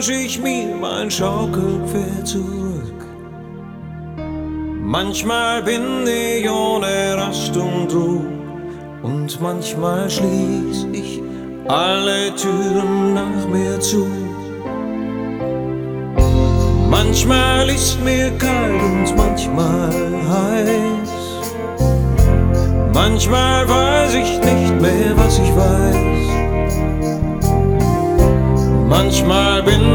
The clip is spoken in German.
wünsch ich mir mein Schaukelpferd zurück. Manchmal bin ich ohne Rast und Ruhe und manchmal schließ ich alle Türen nach mir zu. Manchmal ist mir kalt und manchmal heiß. Manchmal weiß ich nicht mehr, was ich weiß. Manchmal bin